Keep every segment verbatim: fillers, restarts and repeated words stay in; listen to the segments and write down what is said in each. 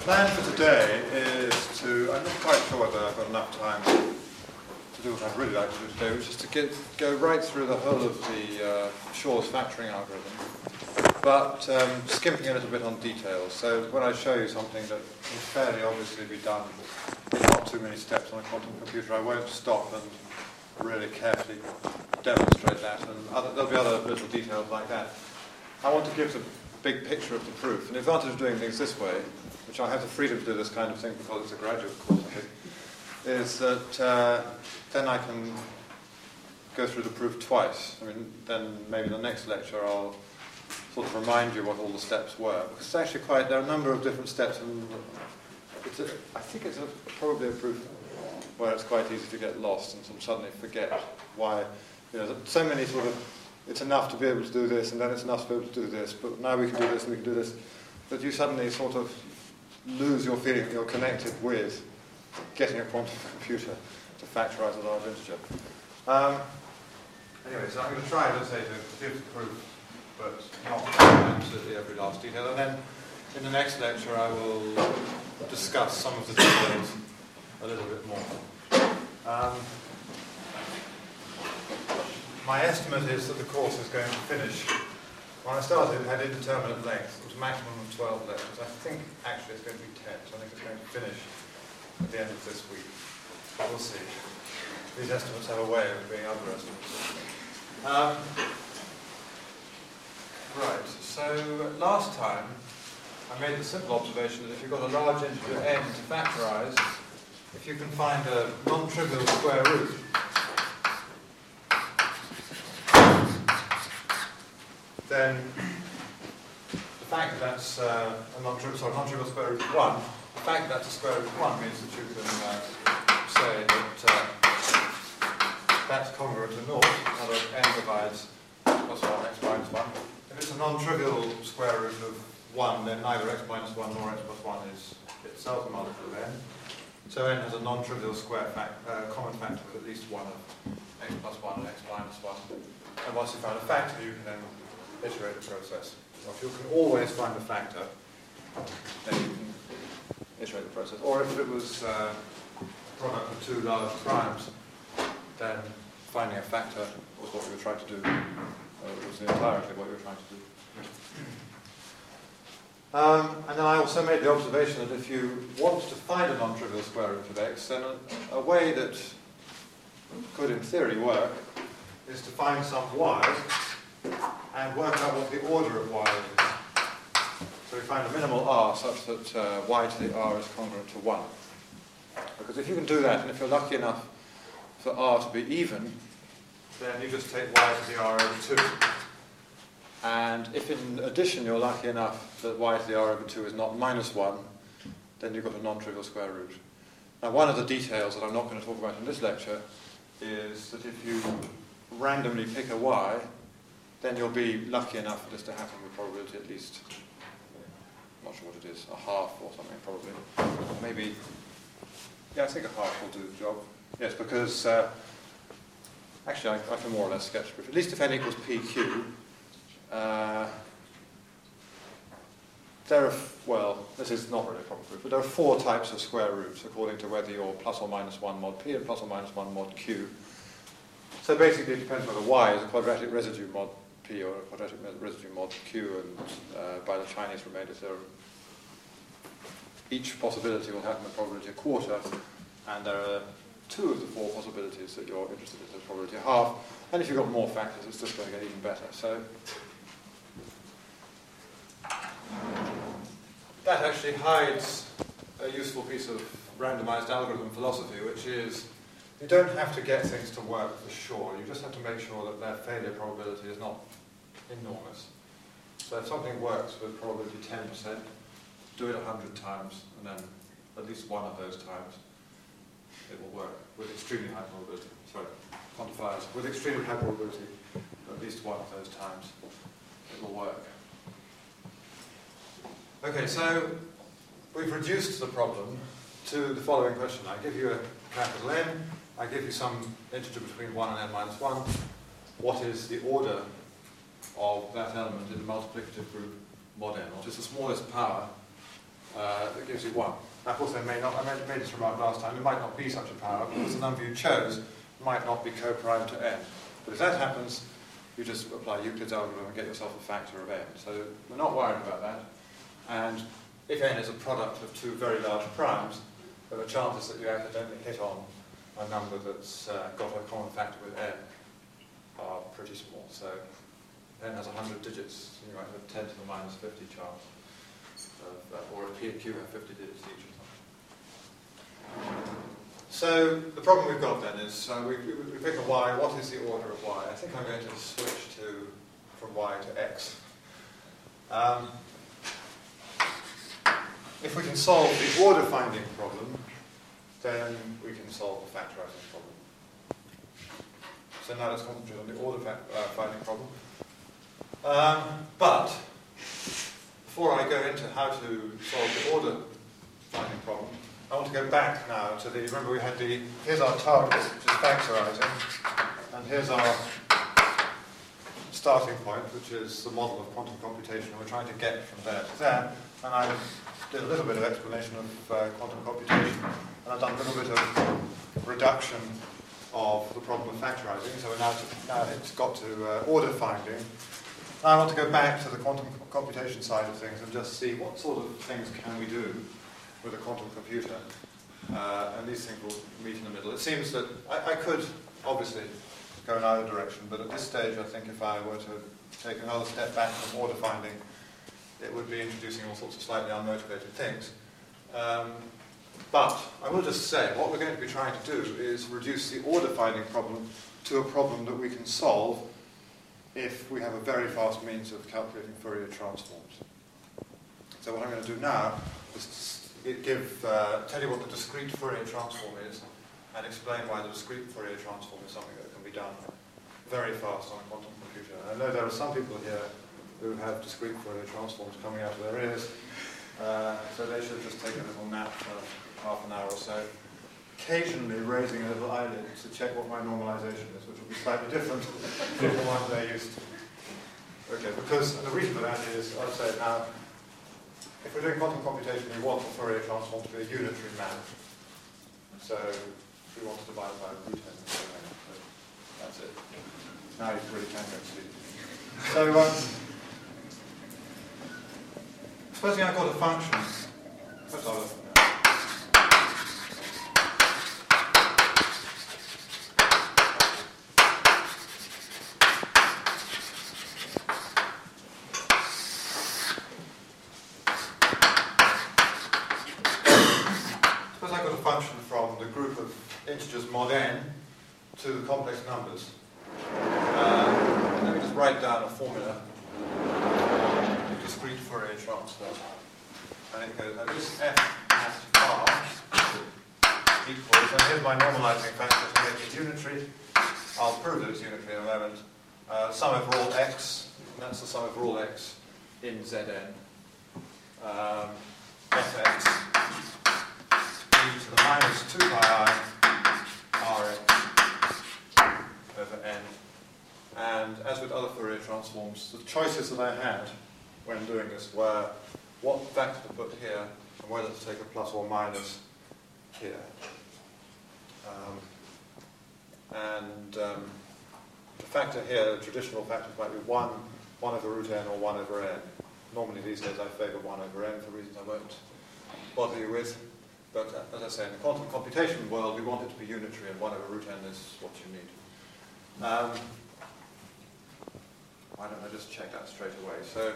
plan for today is to, I'm not quite sure whether I've got enough time to do what I'd really like to do today, which is to get, go right through the whole of the uh, Shor's factoring algorithm, but um, skimping a little bit on details. So when I show you something that can fairly obviously be done in not too many steps on a quantum computer, I won't stop and really carefully demonstrate that, and other, there'll be other little details like that. I want to give the big picture of the proof. And the advantage of doing things this way, which I have the freedom to do this kind of thing because it's a graduate course, I think, is that uh, then I can go through the proof twice. I mean, then maybe in the next lecture I'll sort of remind you what all the steps were. Because it's actually quite, there are a number of different steps, and it's a, I think it's a, probably a proof where it's quite easy to get lost and some suddenly forget why, you know, so many sort of, it's enough to be able to do this, and then it's enough to be able to do this, but now we can do this and we can do this, that you suddenly sort of lose your feeling that you're connected with getting a quantum computer to factorize a large integer. Um, anyway, so I'm going to try, as I say, to give the proof, but not absolutely every last detail. And then in the next lecture I will discuss some of the details a little bit more. Um, My estimate is that the course is going to finish. When I started, it had indeterminate length. It was a maximum of twelve lectures. I think actually it's going to be ten, so I think it's going to finish at the end of this week. We'll see. These estimates have a way of being underestimates. Um, right, so last time I made the simple observation that if you've got a large integer n to factorize, if you can find a non-trivial square root, then the fact that that's uh, a non-trivial, sorry, non-trivial square root of one, the fact that that's a square root of one means that you can uh, say that uh, that's congruent to naught. In other words, n divides x plus one, x minus one. If it's a non-trivial square root of one, then neither x minus one nor x plus one is itself a multiple of n. So n has a non-trivial square fact, uh, common factor of at least one of x plus one and x minus one. And once you've found a factor, you can then iterate the process. So if you can always find a factor, then you can iterate the process. Or if it was uh, a product of two large primes, then finding a factor was what we were trying to do. Uh, it was entirely what we were trying to do. Um, and then I also made the observation that if you want to find a non-trivial square root of x, then a, a way that could in theory work is to find some y and work out what the order of y is. So we find a minimal r such that uh, y to the r is congruent to one. Because if you can do that, and if you're lucky enough for r to be even, then you just take y to the r over two. And if in addition you're lucky enough that y to the r over two is not minus one, then you've got a non-trivial square root. Now one of the details that I'm not going to talk about in this lecture is that if you randomly pick a y, then you'll be lucky enough for this to happen with probability at least, I'm not sure what it is, a half or something probably. Maybe, yeah, I think a half will do the job. Yes, because, uh, actually I, I can more or less sketch proof. At least if n equals pq, uh, there are, well, this is not really a proper proof, but there are four types of square roots according to whether you're plus or minus one mod p and plus or minus one mod q. So basically it depends whether y is a quadratic residue mod p or a quadratic residue mod q, and uh, by the Chinese remainder theorem, each possibility will have a probability a quarter, and there are two of the four possibilities that you're interested in, there's probability a half, and if you've got more factors it's just going to get even better. So that actually hides a useful piece of randomized algorithm philosophy, which is you don't have to get things to work for sure. You just have to make sure that their failure probability is not enormous. So if something works with probability ten percent, do it a hundred times, and then at least one of those times it will work with extremely high probability. Sorry, quantifiers. With extremely high probability, at least one of those times it will work. Okay, so we've reduced the problem to the following question. I give you a capital N, I give you some integer between one and n minus one. What is the order of that element in the multiplicative group mod n? What is the smallest power uh, that gives you one. Now, of course, there may not, I made, made this remark last time, it might not be such a power because the number you chose might not be co-prime to n. But if that happens, you just apply Euclid's algorithm and get yourself a factor of n. So we're not worried about that. And if n is a product of two very large primes, then the chances that you accidentally hit on a number that's uh, got a common factor with n are pretty small. So n has one hundred digits, you might have ten to the minus fifty chance. Of, uh, or a P and Q have fifty digits each or something. So the problem we've got then is uh, we, we, we pick a y. What is the order of y? I think I'm going to switch to from y to x. Um, if we can solve the order finding problem, then we can solve the factorizing problem. So now let's concentrate on the order fa uh, finding problem. Um, but before I go into how to solve the order finding problem, I want to go back now to the, remember we had the, here's our target, which is factorizing, and here's our starting point, which is the model of quantum computation, and we're trying to get from there to there. And I did a little bit of explanation of uh, quantum computation, and I've done a little bit of reduction of the problem of factorizing, so we're now, to, now it's got to uh, order finding. Now I want to go back to the quantum computation side of things and just see what sort of things can we do with a quantum computer. Uh, and these things will meet in the middle. It seems that I, I could obviously go in either direction, but at this stage I think if I were to take another step back from order finding, it would be introducing all sorts of slightly unmotivated things. Um, but I will just say what we're going to be trying to do is reduce the order finding problem to a problem that we can solve if we have a very fast means of calculating Fourier transforms. So what I'm going to do now is give, uh, tell you what the discrete Fourier transform is and explain why the discrete Fourier transform is something that can be done very fast on a quantum computer. And I know there are some people here who have discrete Fourier transforms coming out of their ears, uh, so they should just take a little nap for half an hour or so, occasionally raising a little eyelid to check what my normalization is, which will be slightly different from the one they're used to. Okay, because the reason for that is, I'll say it now, if we're doing quantum computation, we want the Fourier transform to be a unitary map. So we want to divide it by root n. So that's it. Now you really can go to sleep. So um, supposing I've got a function. First I'll function from the group of integers mod n to the complex numbers. Uh, let me just write down a formula for discrete Fourier transform. And it goes, and this f at r equals, and here's my normalizing factor to make it unitary. I'll prove that it's unitary in a moment. Uh, sum over all x, and that's the sum over all x in Zn. Um, fx to the minus two pi I Rx over n. And as with other Fourier transforms, the choices that I had when doing this were what factor to put here and whether to take a plus or minus here. Um, and um, the factor here, the traditional factors might be one, one over root n or one over n. Normally these days I favour one over n for reasons I won't bother you with. But uh, as I say, in the quantum computation world, we want it to be unitary, and one over root n is what you need. Um, why don't I just check that straight away? So,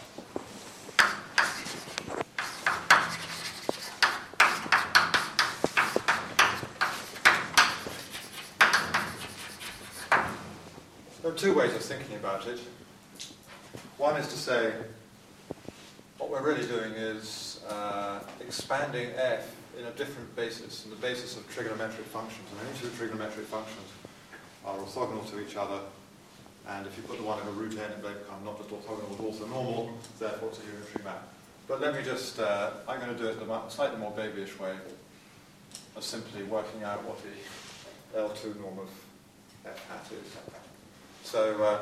there are two ways of thinking about it. One is to say, what we're really doing is uh, expanding f in a different basis, in the basis of trigonometric functions. And any two trigonometric functions are orthogonal to each other, and if you put the one over root n, it may become not just orthogonal but also normal, therefore it's a unitary map. But let me just, uh, I'm going to do it in a slightly more babyish way of simply working out what the L two norm of f hat is. So, uh,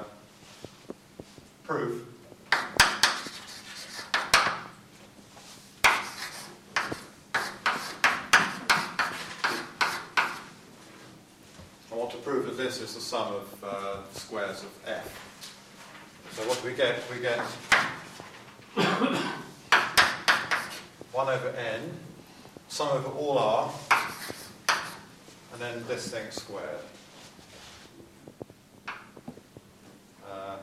proof. this is the sum of uh, squares of f. So what do we get? We get one over n, sum over all r, and then this thing squared. Uh,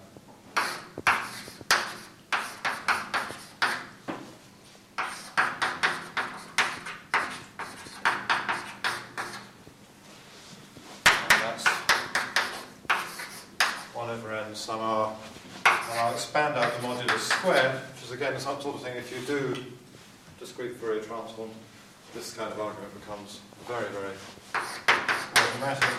one over n sum r, and I'll expand out the modulus squared, which is again some sort of thing. If you do discrete Fourier transform, this kind of argument becomes very, very automatic.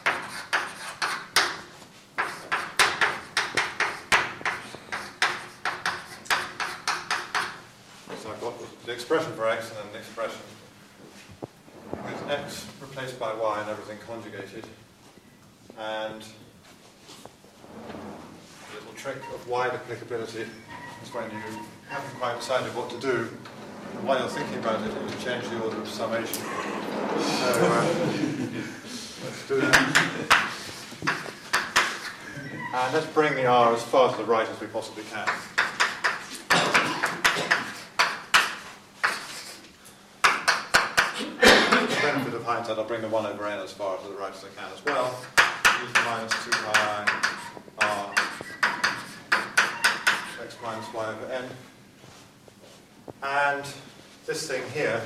So I've got the expression for x and then the expression with x replaced by y and everything conjugated, and trick of wide applicability is when you haven't quite decided what to do, and while you're thinking about it, you change the order of summation. So uh, let's do that. And let's bring the r as far to the right as we possibly can. For the benefit of hindsight, I'll bring the one over n as far to the right as I can as well. E to the minus two pi r x minus y over n. And this thing here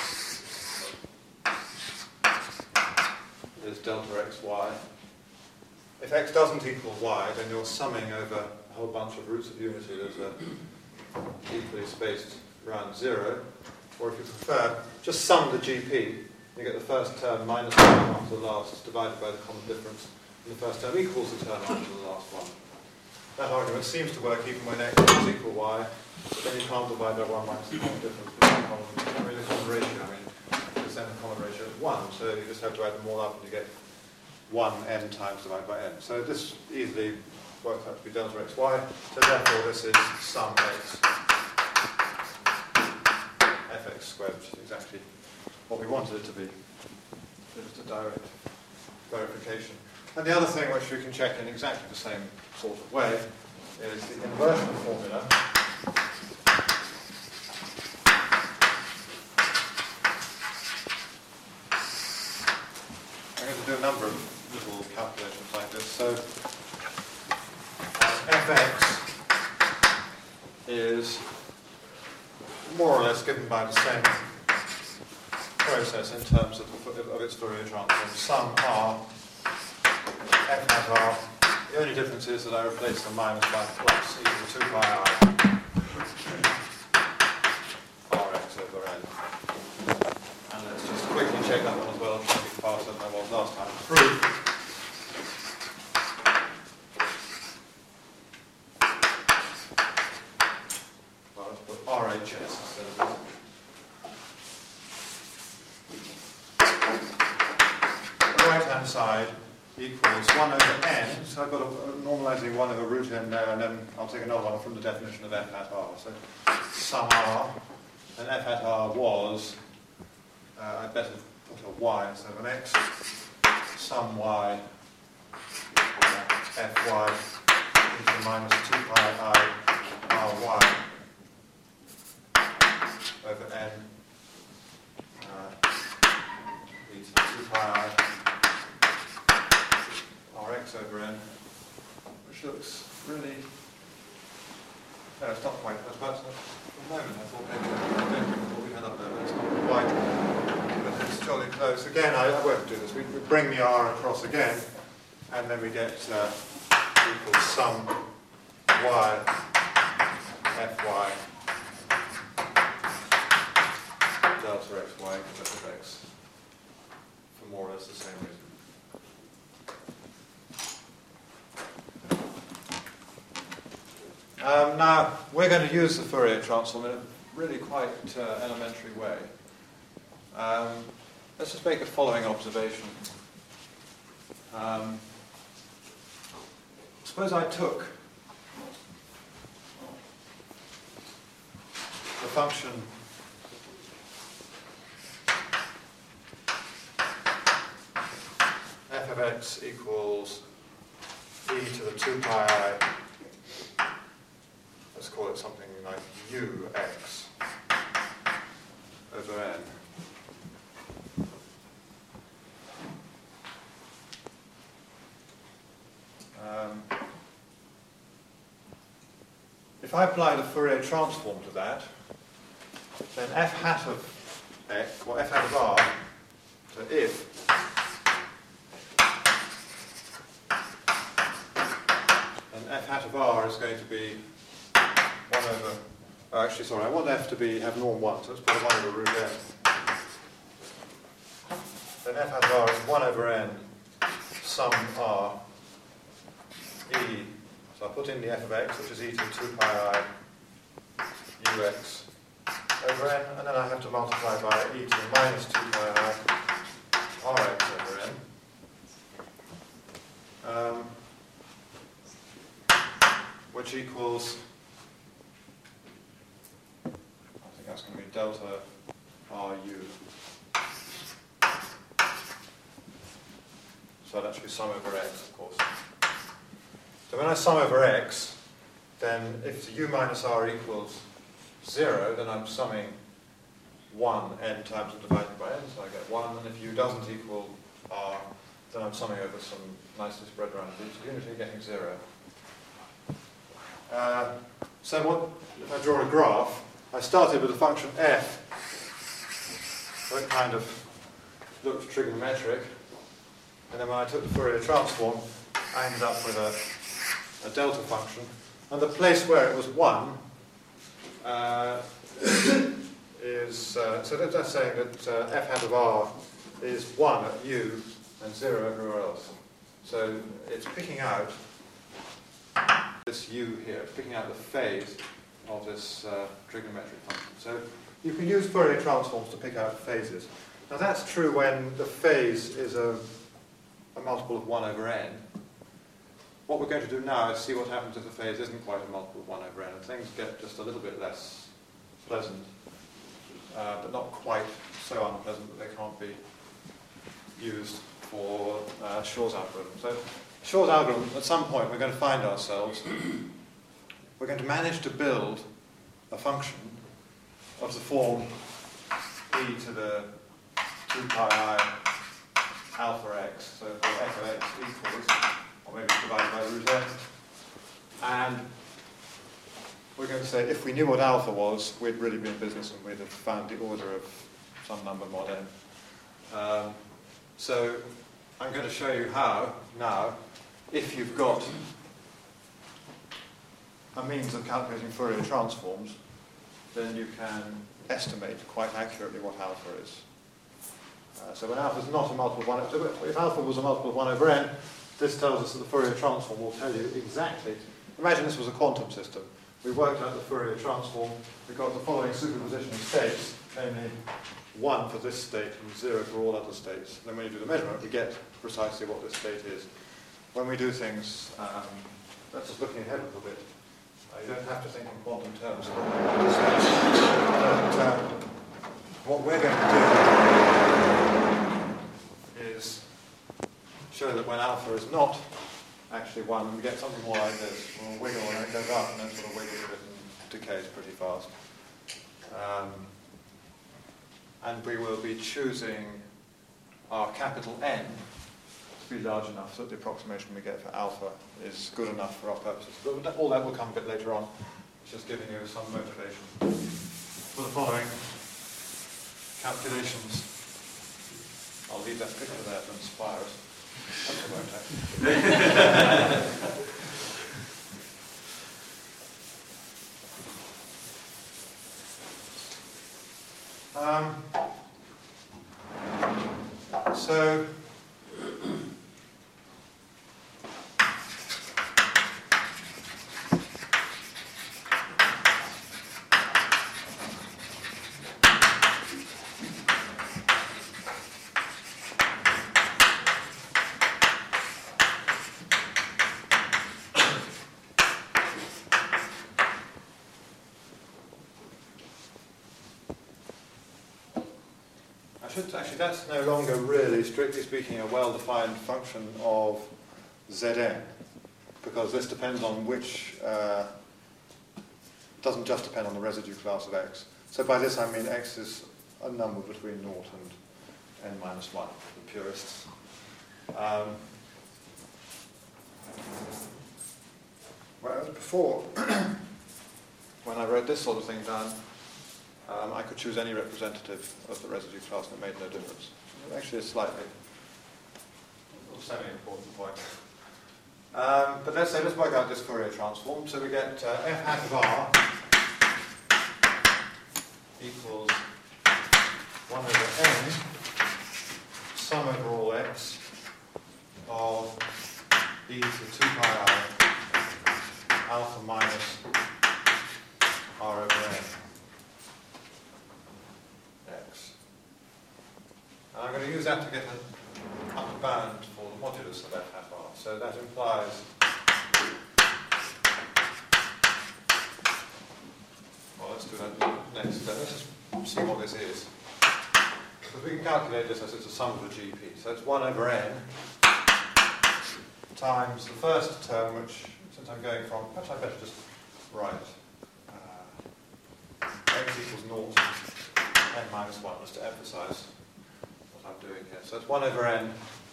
is delta xy. If x doesn't equal y, then you're summing over a whole bunch of roots of unity that are equally spaced around zero. Or if you prefer, just sum the G P. You get the first term minus the term after the last divided by the common difference. And the first term equals the term after the last one. That argument seems to work even when x is equal y, but then you can't divide by one minus the common difference. But the common, I mean, the common ratio, I mean, because then the common ratio is one, so you just have to add them all up and you get one n times divided by n. So this easily works out to be delta xy, so therefore this is sum x fx squared, which is exactly what we wanted it to be. Just a direct verification. And the other thing which we can check in exactly the same sort of way is the inversion formula. I'm going to do a number of little calculations like this. So fx is more or less given by the same process in terms of, the, of its Fourier transform. Sum r f hat r. The only difference is that I replace the minus by the plus equal to two pi I rx over n. And let's just quickly check that one as well. I'll try to be faster than I was last time. Proof. Well, let's put R H S instead of this. The right hand side equals one over n, so I've got a, a normalizing one over root n there, and then I'll take another one from the definition of f hat r. So sum r, and f hat r was, uh, I'd better put a y instead of an x, sum y fy e to the minus two pi I ry over n uh, e to the two pi I rx over n, which looks really, no, it's not quite, but for a moment I thought maybe I don't remember what we had up there, but it's not quite, but it's jolly close. Again, I, I won't do this. We, we bring the r across again, and then we get uh, equals sum y fy delta xy of x for more or less the same reason. Um, now, we're going to use the Fourier transform in a really quite uh, elementary way. Um, let's just make the following observation. Um, suppose I took the function f of x equals e to the two pi I, let's call it something like ux over n. Um, if I apply the Fourier transform to that, then f hat of x, or f hat of r, so if and f hat of r is going to be one over, oh actually sorry, I want f to be have norm one, so let's put one over root n. Then f hat of r is one over n sum r e, so I put in the f of x, which is e to two pi I ux over n, and then I have to multiply by e to the minus two pi I rx over n, um, which equals, I think that's going to be delta ru. So that should be sum over x, of course. So when I sum over x, then if the u minus r equals zero, then I'm summing one n times and divided by n, so I get one, and if u doesn't equal r, then I'm summing over some nicely spread around each unity, getting zero. Uh, so what, if I draw a graph, I started with a function f that kind of looked trigonometric, and then when I took the Fourier transform, I ended up with a, a delta function, and the place where it was one uh, is, uh, so that, that's saying that uh, f hat of r is one at u and zero everywhere else. So it's picking out this u here, it's picking out the phase of this uh, trigonometric function. So you can use Fourier transforms to pick out phases. Now that's true when the phase is a, a multiple of one over n. What we're going to do now is see what happens if the phase isn't quite a multiple of one over n, and things get just a little bit less pleasant, uh, but not quite so unpleasant that they can't be used for uh, Shor's algorithm. So Shor's algorithm, at some point we're going to find ourselves, we're going to manage to build a function of the form e to the two pi I alpha x, so for f of x equals, or maybe divided by root n, and we're going to say if we knew what alpha was, we'd really be in business and we'd have found the order of some number mod n. Um, so I'm going to show you how, now, if you've got a means of calculating Fourier transforms, then you can estimate quite accurately what alpha is. Uh, so when alpha is not a multiple of one, if alpha was a multiple of one over n, this tells us that the Fourier transform will tell you exactly. Imagine this was a quantum system. We worked out the Fourier transform. We got the following superposition of states, namely one for this state and zero for all other states. And then when you do the measurement, we get precisely what this state is. When we do things, um, that's just looking ahead a little bit. Uh, you don't have to think in quantum terms. But, uh, what we're going to do is show that when alpha is not actually one, we get something more like this. We'll wiggle and it goes up and then sort of wiggles a bit and decays pretty fast. Um, and we will be choosing our capital N to be large enough so that the approximation we get for alpha is good enough for our purposes. But all that will come a bit later on. It's just giving you some motivation for the following calculations. I'll leave that picture there to inspire us. That's won't um, so I should, actually, that's no longer really, strictly speaking, a well-defined function of Zn, because this depends on which, uh, doesn't just depend on the residue class of x. So by this I mean x is a number between naught and n minus one, the purists. Um, whereas before, when I wrote this sort of thing down, um, I could choose any representative of the residue class and it made no difference. Actually, a slightly semi-important point. Um, but let's say, let's work out this Fourier transform. So we get uh, f hat of r equals one over n, sum over all x, of e to two pi I alpha minus r over n x. And I'm going to use that to get an upper bound for the modulus of f hat r. So that implies well, let's do that next. Let's just see what this is. Because we can calculate this as it's a sum of the G P. So it's one over n times the first term, which, since I'm going from, perhaps I better just write uh, x equals naught, n minus one, just to emphasize what I'm doing here. So it's one over n.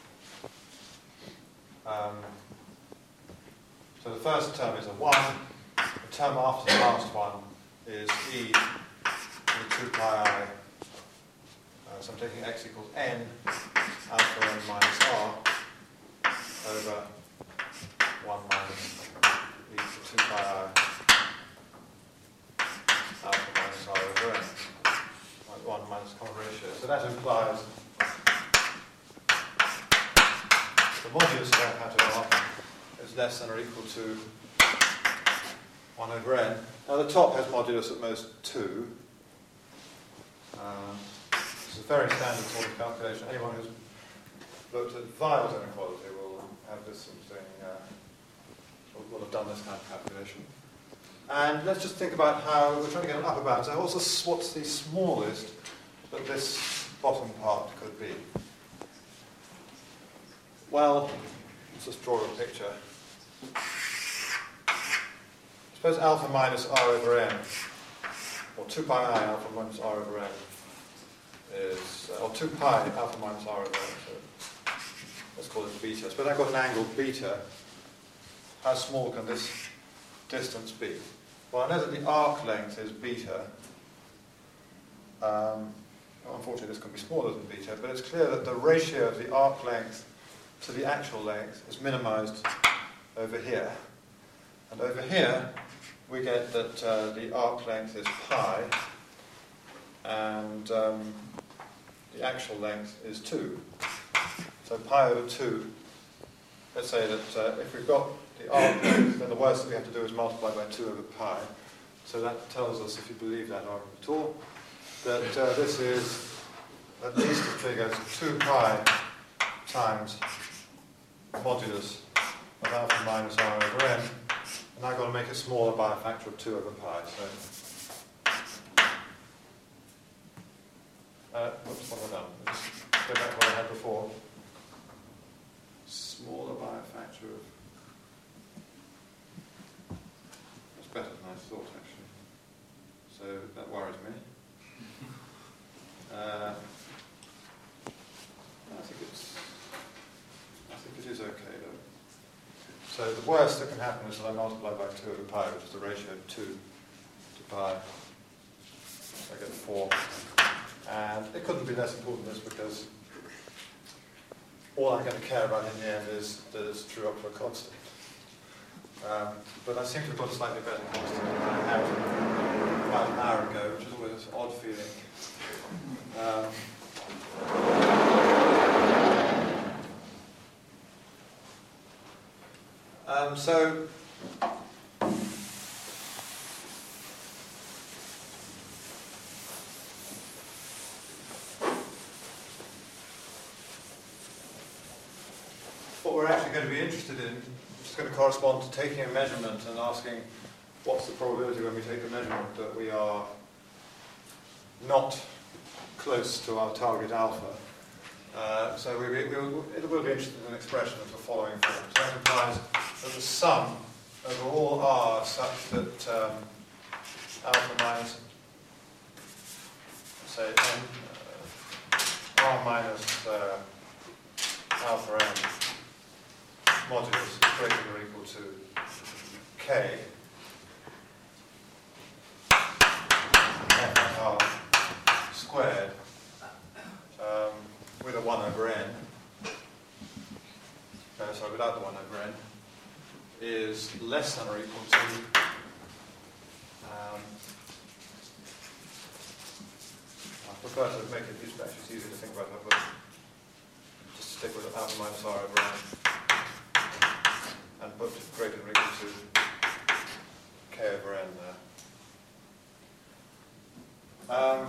Um, so the first term is a one. The term after the last one is e to the two pi I. Uh, so I'm taking x equals n alpha n minus r over one minus e to two pi I alpha minus r over n. Like one minus common ratio. So that implies the modulus of f hat of r is less than or equal to one over n. Now the top has modulus at most two. Um, this is a very standard sort of calculation. Anyone who's looked at Weil's inequality will have this sort of thing, uh, will, will have done this kind of calculation. And let's just think about how we're trying to get an upper bound. So what's the, what's the smallest that this bottom part could be? Well, let's just draw a picture. Suppose alpha minus r over n, or two pi I alpha minus r over n is, uh, or two pi alpha minus r over n, so let's call it beta. Suppose I've got an angle beta. How small can this distance be? Well, I know that the arc length is beta. Um, unfortunately, this can be smaller than beta, but it's clear that the ratio of the arc length to the actual length is minimized over here. And over here, we get that uh, the arc length is pi, and um, the actual length is two. So pi over two, let's say that uh, if we've got the arc length, then the worst that we have to do is multiply by two over pi. So that tells us, if you believe that argument at all, that uh, this is at least the figures of two pi times modulus of alpha minus r over n. And I've got to make it smaller by a factor of two over pi. So, uh, whoops, what have I done? Let's go back to what I had before. Smaller by a factor of. That's better than I thought, actually. So that worries me. Uh, I think it's. I think it is okay though. So the worst that can happen is that I multiply by two over pi, which is the ratio of two to pi. So I get four. And it couldn't be less important than this because all I'm going to care about in the end is that it's true up to a constant. Um, but I seem to have got a slightly better constant than I had about an hour ago, which is always an odd feeling. Um, Um, so, what we're actually going to be interested in is going to correspond to taking a measurement and asking what's the probability when we take the measurement that we are not close to our target alpha. Uh, so we, we, we'll, it will be interested in an expression of the following form. So that implies that the sum over all R such that um, alpha minus, say, n, uh, R minus uh, alpha n modulus is greater than or equal to k f r squared um, with a one over n, uh, sorry, without the one over n, is less than or equal to um, I prefer to make it useful, actually it's easy to think about that, but just stick with alpha minus r over n and put greater than or equal to k over n there. Um,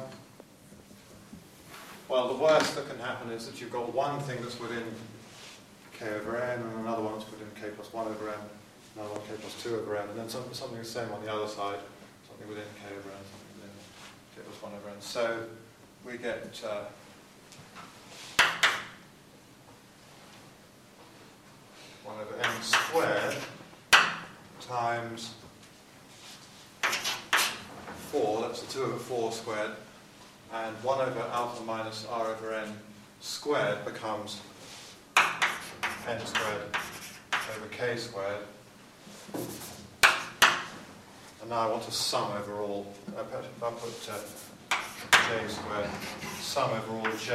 well, the worst that can happen is that you've got one thing that's within k over n and another one that's within k plus one over n, another one k plus two over n, and then some, something the same on the other side, something within k over n, something within k plus one over n. So we get uh, one over n squared times four, that's the two over four squared, and one over alpha minus r over n squared becomes n squared over k squared. And now I want to sum over all, I put, I put uh, j squared, sum over all j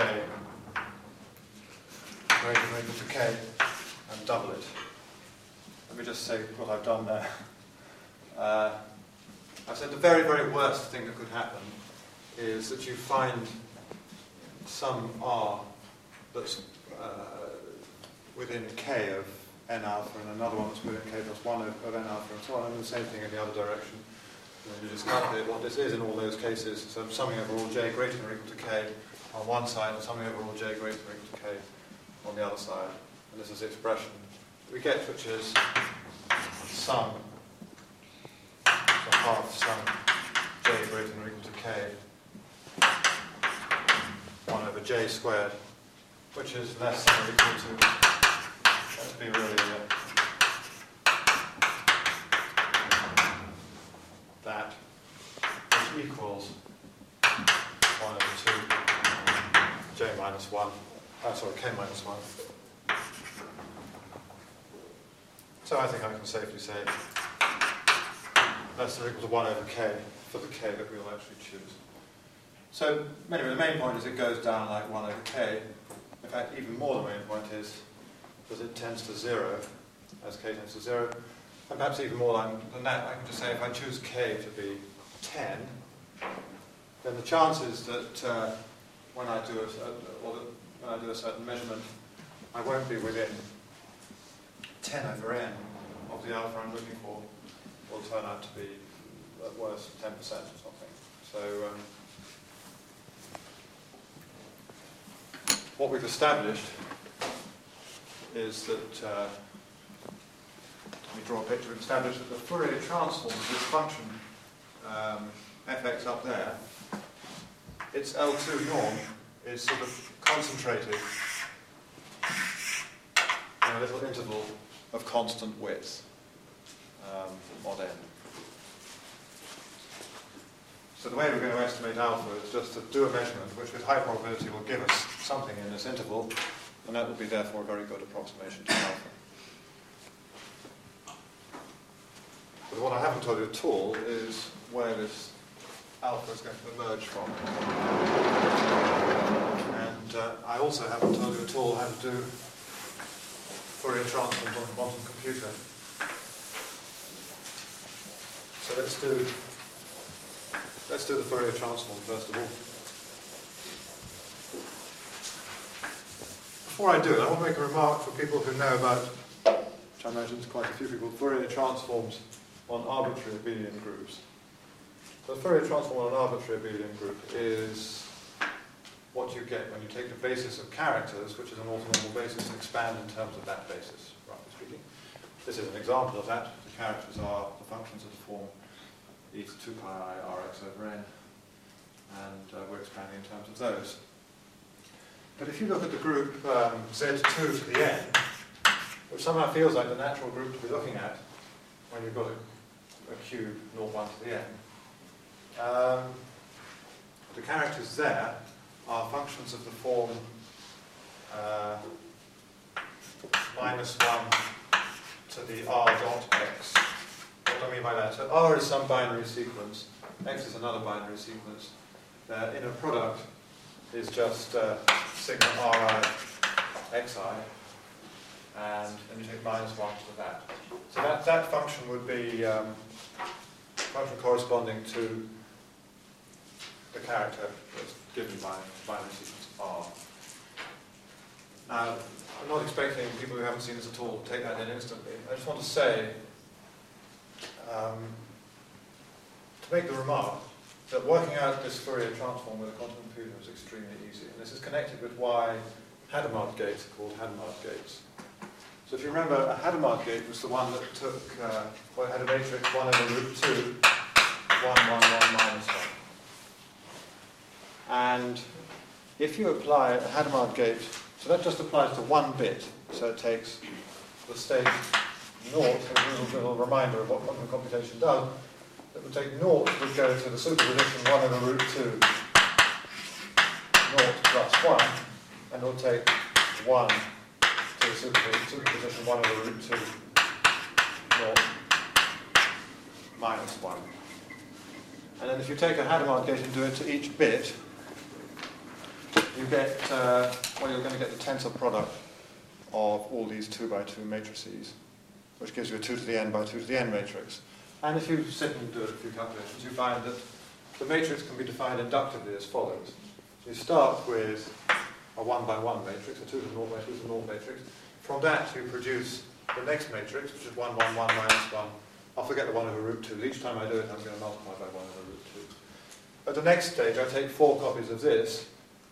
greater than or equal to k, and double it. Let me just say what I've done there. Uh, I said the very, very worst thing that could happen is that you find some r that's uh, within k of n alpha and another one that's within k plus one of, of n alpha and so on, and the same thing in the other direction. And then you just calculate what this is in all those cases. So I'm summing over all j greater than or equal to k on one side and summing over all j greater than or equal to k on the other side. And this is the expression we get, which is sum, so half sum j greater than or equal to k, one over j squared, which is less than or equal to, let's be really uh, that, which equals one over two j minus one, oh, sorry, k minus one. So I think I can safely say less than or equal to one over k for the k that we'll actually choose. So anyway, the main point is it goes down like one over k. In fact, even more the main point is that it tends to zero, as k tends to zero. And perhaps even more than that, I can just say if I choose k to be ten, then the chances that uh, when I do a, or that when I do a certain measurement, I won't be within ten over n of the alpha I'm looking for will turn out to be at worst ten percent or something. So um, what we've established is that, uh, let me draw a picture, we've established that the Fourier transform of this function um, fx up there, its L two norm is sort of concentrated in a little interval of constant width, um, mod n. So the way we're going to estimate alpha is just to do a measurement which with high probability will give us something in this interval, and that will be therefore a very good approximation to alpha. But what I haven't told you at all is where this alpha is going to emerge from. And uh, I also haven't told you at all how to do Fourier transforms on a quantum computer. So let's do let's do the Fourier transform first of all. Before I do it, I want to make a remark for people who know about, which I imagine is quite a few people, Fourier transforms on arbitrary abelian groups. So the Fourier transform on an arbitrary abelian group is what you get when you take the basis of characters, which is an orthonormal basis, and expand in terms of that basis, roughly speaking. This is an example of that. The characters are the functions of the form e to two pi I rx over n. and uh, we're expanding in terms of those. But if you look at the group um, Z two to the n, which somehow feels like the natural group to be looking at when you've got a, a cube zero, one to the n, um, the characters there are functions of the form uh, minus one to the r dot x. What do I mean by that? So r is some binary sequence, x is another binary sequence. Uh, inner product is just uh, sigma ri xi, and then you take minus one to that. So that, that function would be um, function corresponding to the character that's given by binary sequence r. Now, I'm not expecting people who haven't seen this at all to take that in instantly. I just want to say, um, to make the remark, that working out this Fourier transform with a quantum computer is extremely easy. And this is connected with why Hadamard gates are called Hadamard gates. So if you remember, a Hadamard gate was the one that took, uh, well, it had a matrix one over root two, one, one, one, minus one. And if you apply a Hadamard gate, so that just applies to one bit, so it takes the state naught, a little, little reminder of what quantum computation does. It would take naught would go to the superposition one over root two, naught plus one, and it will take one to the superposition, superposition one over root two, naught minus one. And then if you take a Hadamard gate and do it to each bit, you get, uh, well, you're going to get the tensor product of all these two by two matrices, which gives you a two to the n by two to the n matrix. And if you sit and do a few calculations, you find that the matrix can be defined inductively as follows. So you start with a one by one matrix, a two to the naught by two to the naught matrix. From that you produce the next matrix, which is one, one, one, minus one. I'll forget the one over root two. Each time I do it, I'm going to multiply by one over root two. At the next stage, I take four copies of this,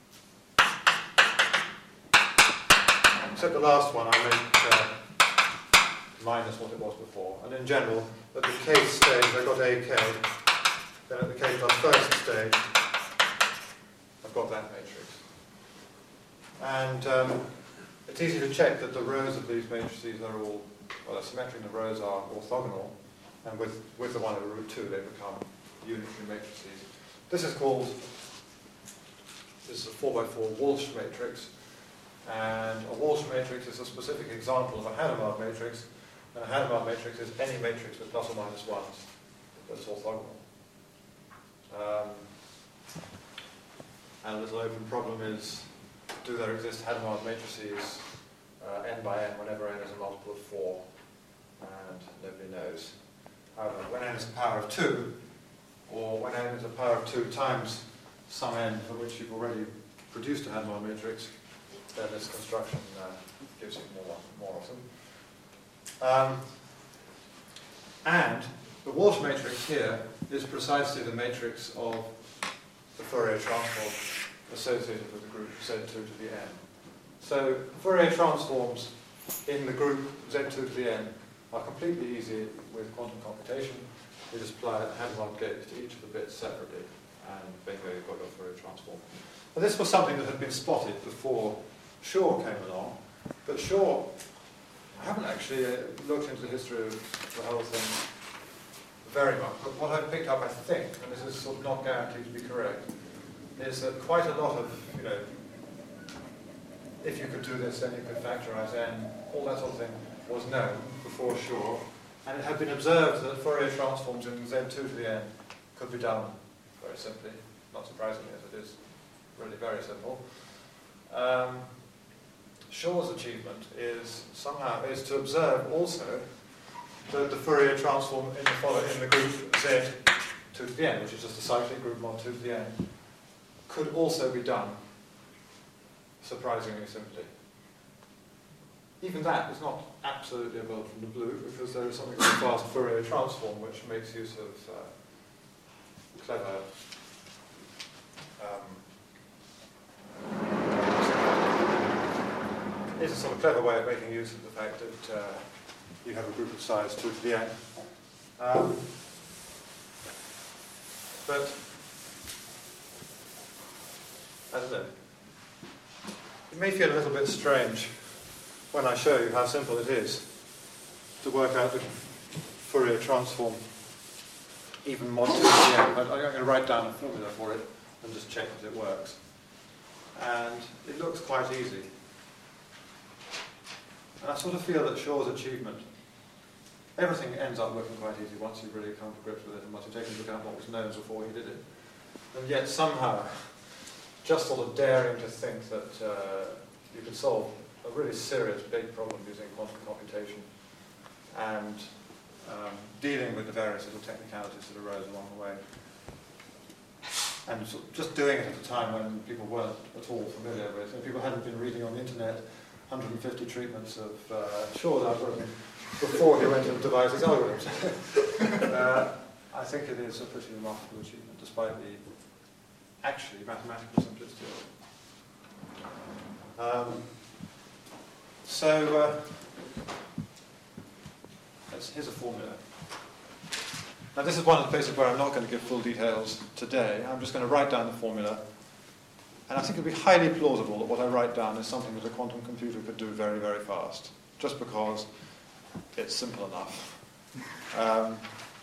except the last one I make uh, minus what it was before. And in general, at the k stage I got A K, then at the k plus first stage I've got that matrix. And um, it's easy to check that the rows of these matrices are all, well, they're symmetric, the rows are orthogonal, and with, with the one over root two they become unitary matrices. This is called, this is a four by four Walsh matrix. And a Walsh matrix is a specific example of a Hadamard matrix, and a Hadamard matrix is any matrix with plus or minus ones that's orthogonal. Um, and a little open problem is, do there exist Hadamard matrices uh, n by n whenever n is a multiple of four? And nobody knows. However, when n is a power of two, or when n is a power of two times some n for which you've already produced a Hadamard matrix, then this construction uh, gives you more, more of them. Um, and the Walsh matrix here is precisely the matrix of the Fourier transform associated with the group Z two to the n. So Fourier transforms in the group Z two to the n are completely easy with quantum computation. You just apply a Hadamard gate to each of the bits separately, and bingo, you've got your Fourier transform. And this was something that had been spotted before Shor came along, but Shor, I haven't actually uh, looked into the history of the whole thing very much, but what I've picked up, I think, and this is sort of not guaranteed to be correct, is that quite a lot of, you know, if you could do this, then you could factorize n, all that sort of thing was known before Shor, and it had been observed that Fourier transforms in Z two to the n could be done very simply, not surprisingly as it is really very simple. Um, Shor's achievement is somehow is to observe also that the Fourier transform in the follow in the group Z two to the n, which is just a cyclic group mod two to the n, could also be done surprisingly simply. Even that is not absolutely a bird from the blue, because there is something called fast Fourier transform which makes use of uh, clever um, It's a sort of clever way of making use of the fact that uh, you have a group of size two to the n. Um, but I don't know. It may feel a little bit strange when I show you how simple it is to work out the Fourier transform even mod two to the n. I'm going to write down a formula for it and just check that it works. And it looks quite easy. And I sort of feel that Shor's achievement, everything ends up looking quite easy once you've really come to grips with it and once you've taken into account what was known before he did it. And yet somehow, just sort of daring to think that uh, you could solve a really serious big problem using quantum computation and um, dealing with the various little technicalities that arose along the way. And sort of just doing it at a time when people weren't at all familiar with, and people hadn't been reading on the internet one hundred fifty treatments of uh, Shor's algorithm before he went and devised his algorithms. uh, I think it is a pretty remarkable achievement, despite the actually mathematical simplicity of it. Um, so, uh, that's, here's a formula. Now this is one of the places where I'm not going to give full details today. I'm just going to write down the formula. And I think it would be highly plausible that what I write down is something that a quantum computer could do very, very fast, just because it's simple enough. Um,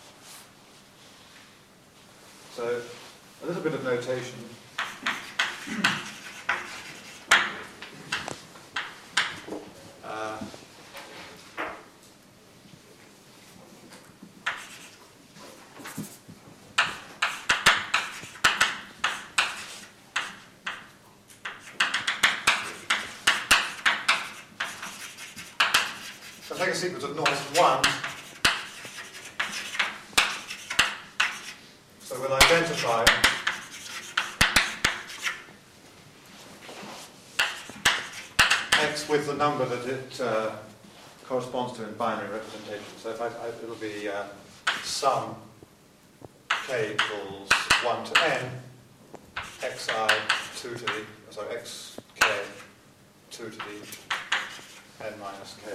so, a little bit of notation. Uh, so take a sequence of north one. So we'll identify x with the number that it uh, corresponds to in binary representation. So if I, I, it'll be uh, sum k equals one to n, xi two to the, sorry, xk two to the n minus k.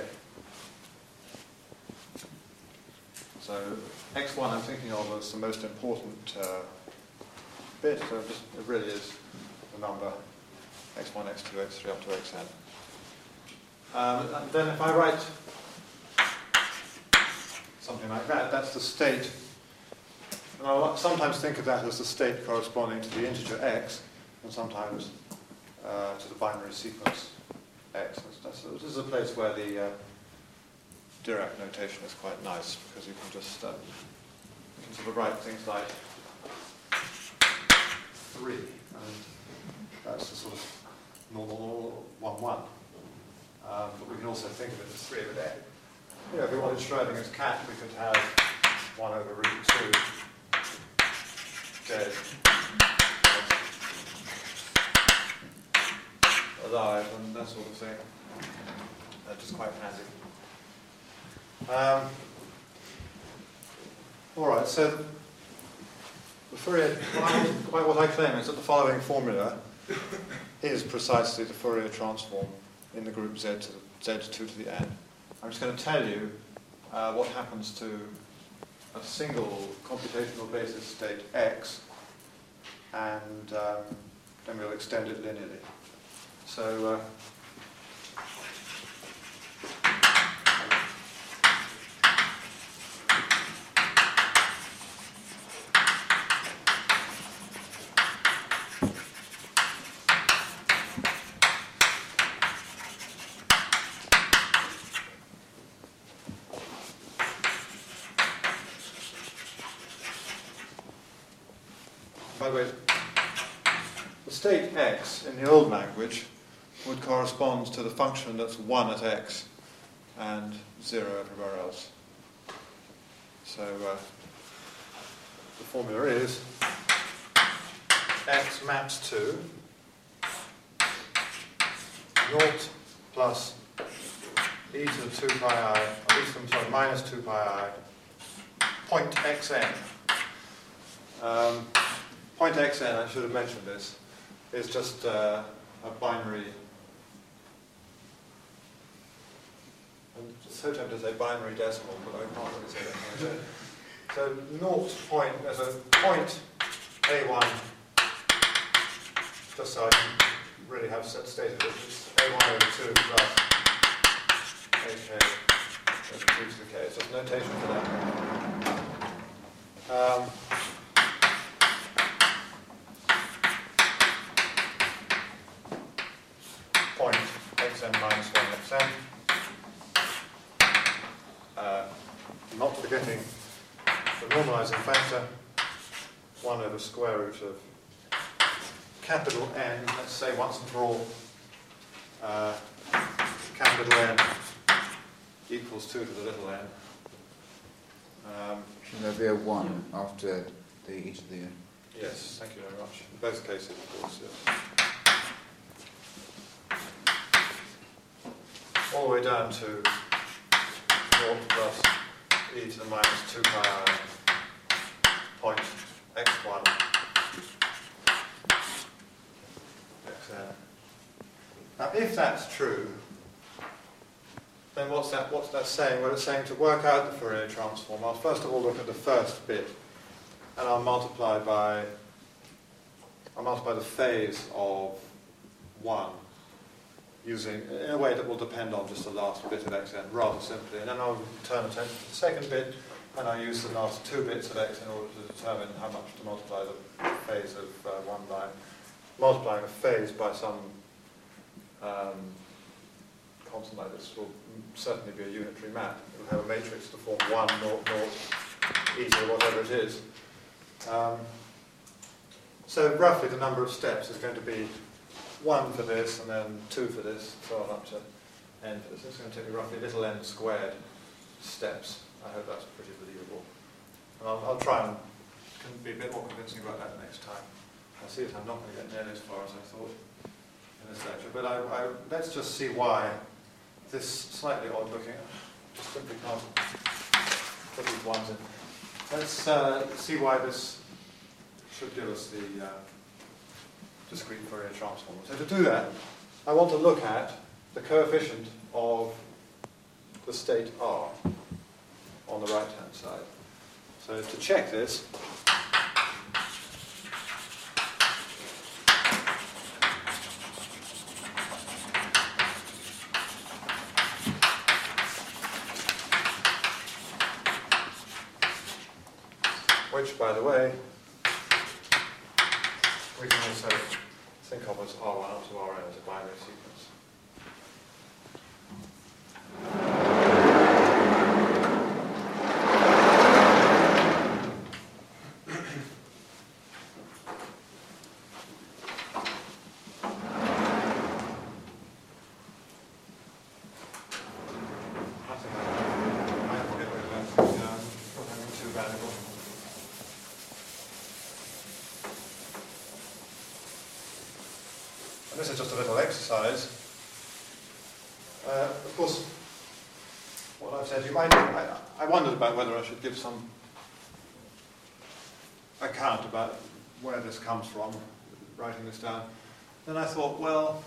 So x one I'm thinking of as the most important uh, bit, so just, it really is the number x one, x two, x three up to xn. Um, and then if I write something like that, that's the state. And I'll sometimes think of that as the state corresponding to the integer x, and sometimes uh, to the binary sequence x. That's, that's, this is a place where the uh, Dirac notation is quite nice, because you can just um, you can sort of write things like three, and that's the sort of normal one one. Um, but we can also think of it as three over there. You know, if we wanted Schrödinger's cat, we could have one over root two dead alive and that sort of thing. That's just quite handy. Um, all right, so the Fourier, what I, what I claim is that the following formula is precisely the Fourier transform in the group Z to the, Z two to the n. I'm just going to tell you uh, what happens to a single computational basis state x, and um, then we'll extend it linearly. So, uh, by the way, the state x in the old language would correspond to the function that's one at x and zero everywhere else. So uh, the formula is x maps to naught plus e to the two pi I, or e to the, sorry, minus two pi I, point xn. Um, Point xn, I should have mentioned this, is just uh, a binary. I'm so tempted to say binary decimal, but I can't really say that. So naught point, there's a point a one just so I can really have set stated it, it's A one over two plus A k over two to the k. It's just notation for that. Um, point xn minus one xn. Uh, not forgetting the normalizing factor, one over square root of capital N, let's say once and for all, uh, capital N equals two to the little n. Um, Should there be a one after the e to the n? yes, thank you very much. In both cases, of course, yes. All the way down to zero plus e to the minus two pi I point x one xn. Now, if that's true, then what's that, what's that saying? Well, it's saying to work out the Fourier transform, I'll first of all look at the first bit, and I'll multiply by, I'll multiply the phase of one, using, in a way that will depend on just the last bit of xn, rather simply. And then I'll turn attention to the second bit, and I use the last two bits of x in order to determine how much to multiply the phase of uh, one by. Multiplying a phase by some um, constant like this will certainly be a unitary map. It will have a matrix to form one, naught, naught, e to whatever it is. Um, so roughly the number of steps is going to be one for this, and then two for this, and so on up to n for this. It's going to take me roughly little n squared steps. I hope that's pretty believable. And I'll, I'll try and can be a bit more convincing about that next time. I see that I'm not going to get nearly as far as I thought in this lecture, but I, I, let's just see why this slightly odd looking, just simply can't put these ones in. Let's uh, see why this should give us the uh, discrete Fourier transform. So to do that, I want to look at the coefficient of the state R on the right-hand side. So to check this, which, by the way, we can also think of as R one up to R n as a binary sequence. This is just a little exercise. Uh, of course, what I've said, you might. I, I wondered about whether I should give some account about where this comes from, writing this down. Then I thought, well,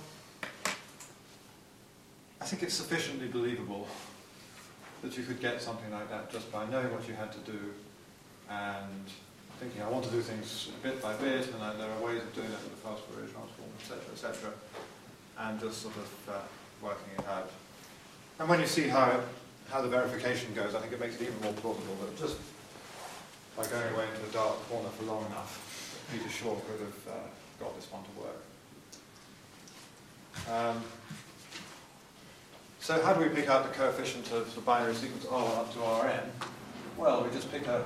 I think it's sufficiently believable that you could get something like that just by knowing what you had to do and thinking, I want to do things bit by bit, and I, there are ways of doing that with the fast Fourier transform, et cetera, et cetera, and just sort of uh, working it out. And when you see how how the verification goes, I think it makes it even more plausible that just by going away into the dark corner for long enough, Peter Shaw could have uh, got this one to work. Um, so how do we pick out the coefficient of the binary sequence R one up to R n? Well, we just pick a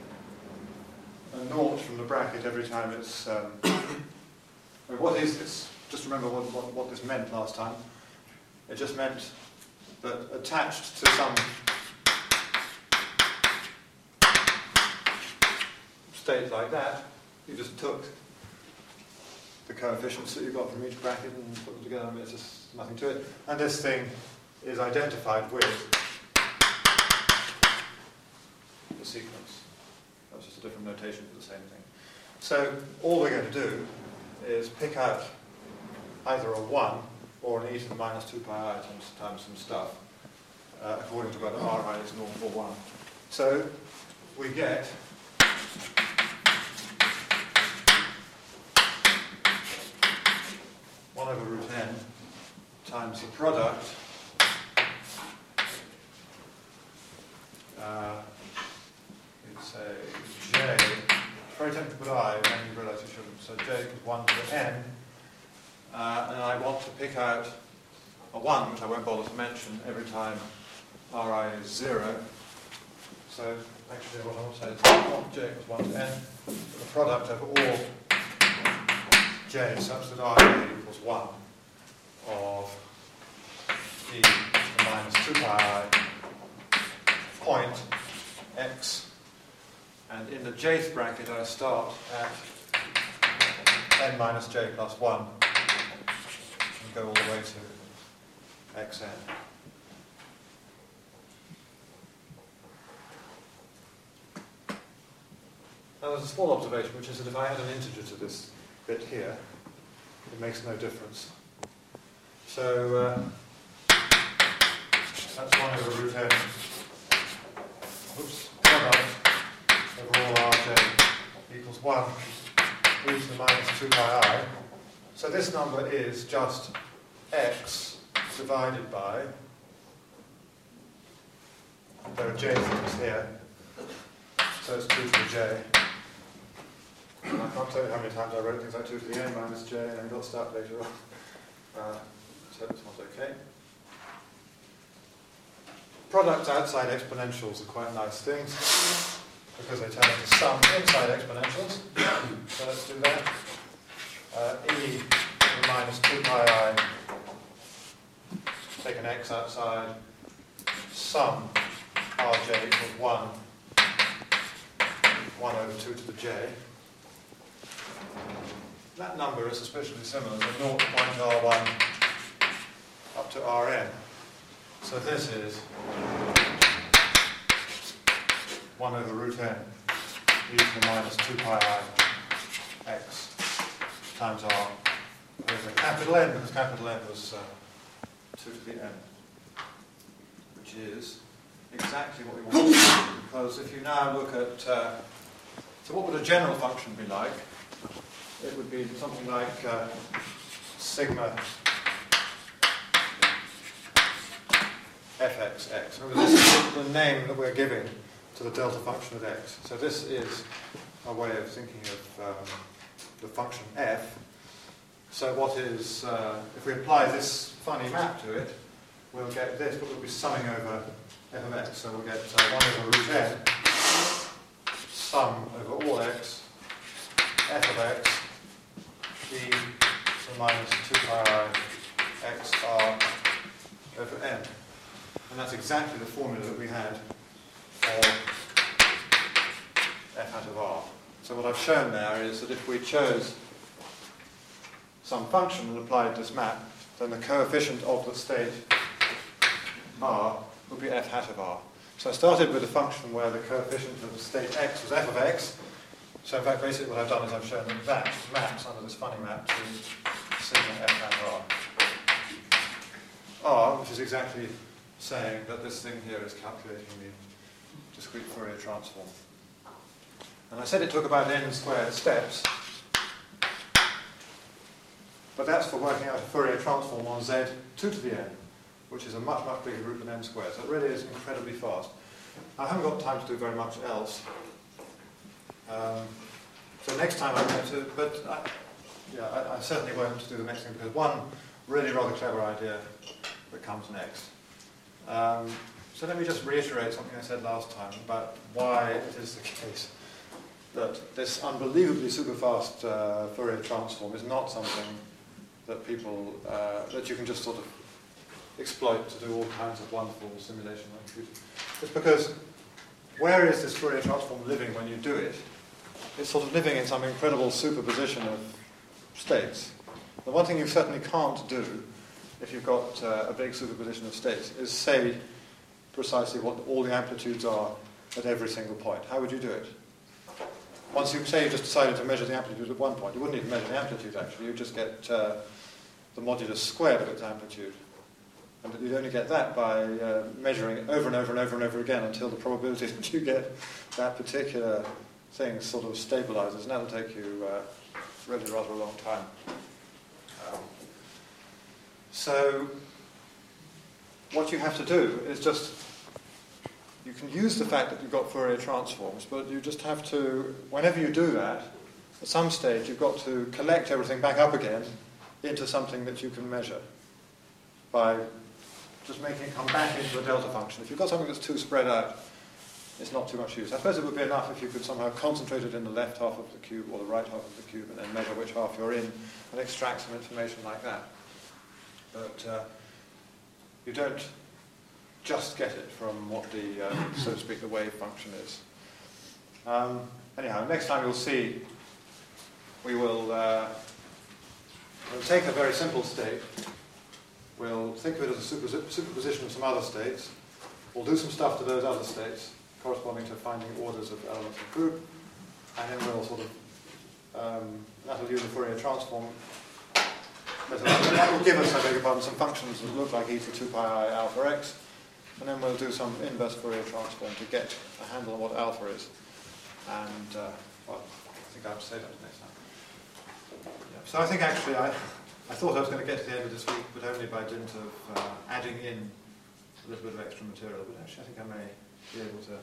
a naught from the bracket every time it's... Um, I mean, what is this? Just remember what, what, what this meant last time. It just meant that attached to some state like that, you just took the coefficients that you got from each bracket and put them together. I mean, it's just nothing to it. And this thing is identified with the sequence. That's just a different notation for the same thing. So all we're going to do is pick out either a one or an e to the minus two pi I times, times some stuff, uh, according to whether Ri is naught or one. So we get one over root n times the product uh, it's a j, it's very tempting to put I, and then you realise you shouldn't, so j equals one to n, uh, and I want to pick out a one, which I won't bother to mention, every time Ri is zero. So actually what I want to say is not j equals one to n, but the product of all j such that I equals one of e to the minus two pi I point x, and in the jth bracket I start at n minus j plus one and go all the way to xn. Now there's a small observation, which is that if I add an integer to this bit here, it makes no difference. So uh, that's one over root n. Oops, product over all rj equals one e to the minus two pi I. So this number is just x divided by, there are j things here, so it's two to the j. And I can't tell you how many times I wrote things like two to the n minus j, and I got stuck later on. Uh, so this one's okay. Products outside exponentials are quite nice things, because they turn into sum inside exponentials. So let's do that. Uh, e to the minus two pi I, take an x outside, sum rj equals one, one over two to the j. That number is especially similar to zero point r one up to rn. So this is one over root n e to the minus two pi I x times r over capital N, because capital N was uh, two to the n, which is exactly what we want to do. Because if you now look at, uh, so what would a general function be like? It would be something like uh, sigma fxx. Remember, this is the name that we're giving to the delta function of x. So this is a way of thinking of um, the function f. So what is, uh, if we apply this funny map to it, we'll get this, but we'll be summing over f of x. So we'll get uh, one over root n, sum over all x, f of x, e to the minus two pi x r over n. And that's exactly the formula that we had for f hat of r. So what I've shown there is that if we chose some function and applied this map, then the coefficient of the state r would be f hat of r. So I started with a function where the coefficient of the state x was f of x. So in fact, basically what I've done is I've shown that that maps under this funny map to sigma f hat r. R, which is exactly saying that this thing here is calculating the discrete Fourier transform. And I said it took about n squared steps, but that's for working out a Fourier transform on z two to the n, which is a much, much bigger group than n squared. So it really is incredibly fast. I haven't got time to do very much else. Um, so next time I'm going to, but I, yeah, I, I certainly won't do the next thing, because one really rather clever idea that comes next. Um, so let me just reiterate something I said last time about why it is the case that this unbelievably super fast uh, Fourier transform is not something that people, uh, that you can just sort of exploit to do all kinds of wonderful simulation on computers. It's because where is this Fourier transform living when you do it? It's sort of living in some incredible superposition of states. The one thing you certainly can't do if you've got uh, a big superposition of states is say precisely what all the amplitudes are at every single point. How would you do it? Once you say you just decided to measure the amplitude at one point, you wouldn't even measure the amplitude actually, you'd just get uh, the modulus squared of its amplitude. And you'd only get that by uh, measuring it over and over and over and over again until the probability that you get that particular thing sort of stabilizes. And that'll take you uh, really rather a long time. Um, So what you have to do is just, you can use the fact that you've got Fourier transforms, but you just have to, whenever you do that, at some stage you've got to collect everything back up again into something that you can measure by just making it come back into a delta function. If you've got something that's too spread out, it's not too much use. I suppose it would be enough if you could somehow concentrate it in the left half of the cube or the right half of the cube and then measure which half you're in and extract some information like that. But uh, you don't just get it from what the, uh, so to speak, the wave function is. Um, anyhow, next time you'll see, we will uh, we'll take a very simple state. We'll think of it as a superposi- superposition of some other states. We'll do some stuff to those other states, corresponding to finding orders of elements of group, and then we'll sort of, um, that'll use a Fourier transform. That will give us, I beg your pardon, some functions that look like e to two pi I alpha x, and then we'll do some inverse Fourier transform to get a handle on what alpha is. And, uh, well, I think I have to say that next time. Yeah. So I think actually I, I thought I was going to get to the end of this week, but only by dint of uh, adding in a little bit of extra material. But actually I think I may be able to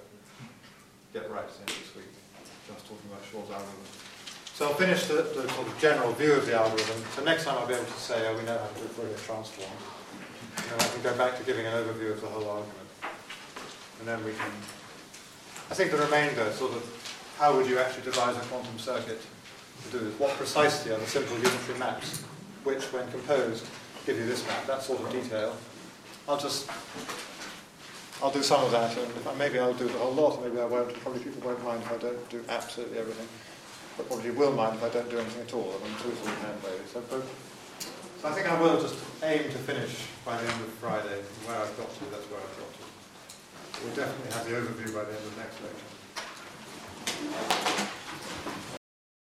get right to the end of this week, just talking about Shor's algorithm. So I'll finish the, the sort of general view of the algorithm. So next time I'll be able to say, oh, we know how to do Fourier transform. And then I can go back to giving an overview of the whole argument. And then we can, I think the remainder, sort of, how would you actually devise a quantum circuit to do this? What precisely are the simple unitary maps, which, when composed, give you this map, that sort of detail. I'll just, I'll do some of that, and if I, maybe I'll do the whole lot, maybe I won't. Probably people won't mind if I don't do absolutely everything. But probably will mind if I don't do anything at all. I'm truthfully hand wavy. So, so I think I will just aim to finish by the end of Friday. Where I've got to, that's where I've got to. We'll definitely have the overview by the end of next lecture.